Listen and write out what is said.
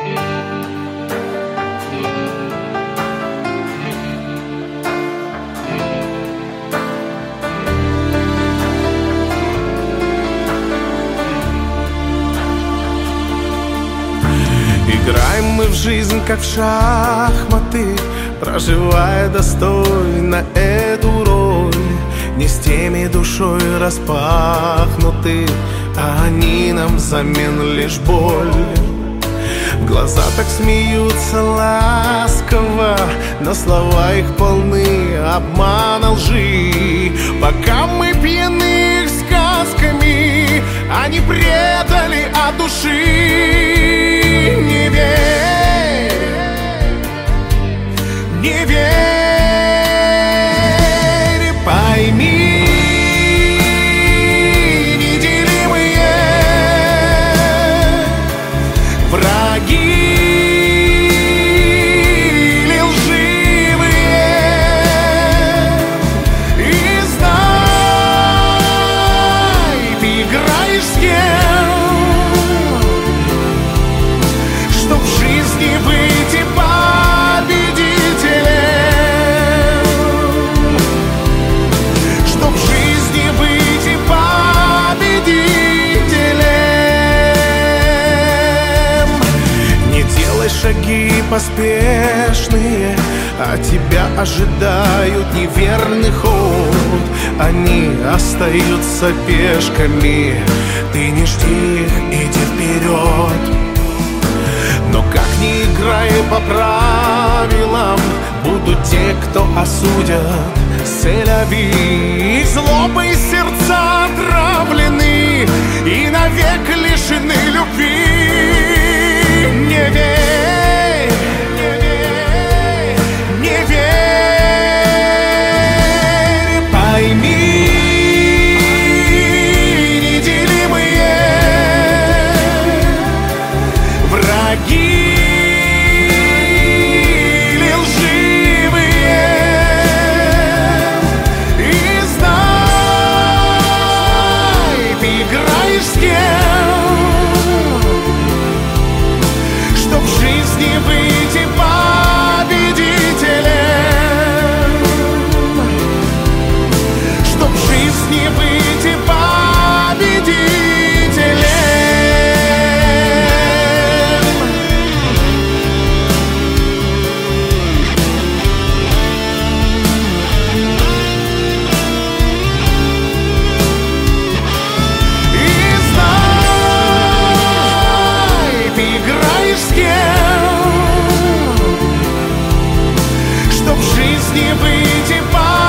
Играем мы в жизнь, как в шахматы, проживая достойно эту роль. Не с теми душой распахнуты, а они нам взамен лишь боль. Глаза так смеются ласково, но слова их полны обмана, лжи. Пока мы пьяны их сказками, они предали от души. Не верь, не верь, пойми, неделимые враги или лживые. И знай, ты играешь с кем, чтоб в жизни выйти победителем, чтоб в жизни выйти победителем. Не делай шаги поспешные, а тебя ожидают неверный ход. Они остаются пешками, ты не жди их, иди вперед. Но как ни играй по правилам, будут те, кто осудят. Селяви, злобой сердца отравлены и навек лишены любви. Не верь, не верь, не верь, пойми, неделимые враги или лживые. И знай, ты играешь с кем, чтоб в жизни выйти победителем, чтоб в жизни выйти победителем. И знай, ты играешь с кем, чтоб в жизни выйти победителем.